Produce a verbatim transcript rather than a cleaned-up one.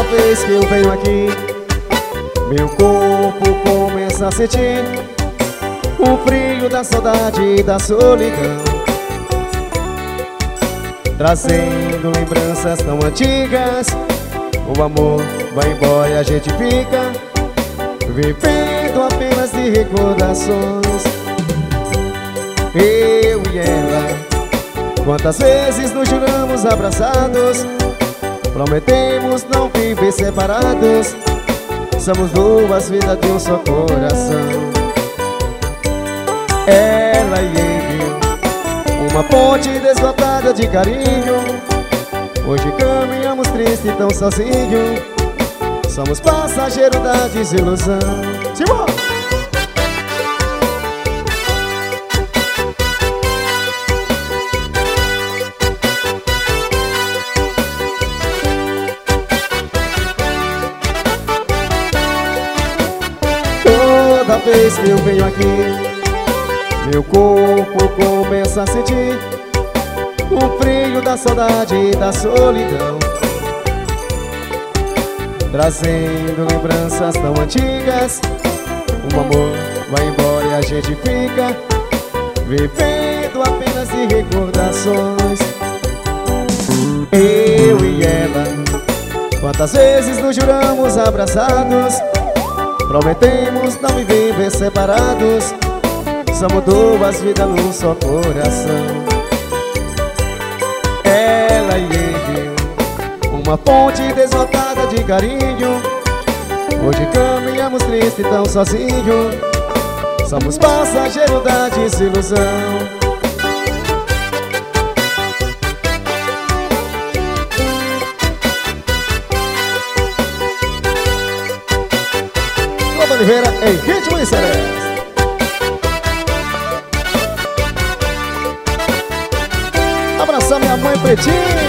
vez que eu venho aqui, meu corpo começa a sentir o frio da saudade e da solidão, trazendo lembranças tão antigas. O amor vai embora e a gente fica vivendo apenas de recordações. Eu e ela, quantas vezes nos juramos abraçados, prometemos não viver separados. Somos duas vidas de um só coração. Ela e eu, uma ponte desbotada de carinho. Hoje caminhamos triste e tão sozinho. Somos passageiros da desilusão. Simão! Toda vez que eu venho aqui, meu corpo começa a sentir o frio da saudade e da solidão, trazendo lembranças tão antigas. O amor vai embora e a gente fica vivendo apenas de recordações. Eu e ela, quantas vezes nos juramos abraçados, prometemos não viver separados. Somos duas vidas num só coração. Ela e eu, uma ponte desbotada de carinho. Hoje caminhamos triste e tão sozinho. Somos passageiros da desilusão. Globo Oliveira em ritmo de seresta. Abraçar minha mãe Pretinha.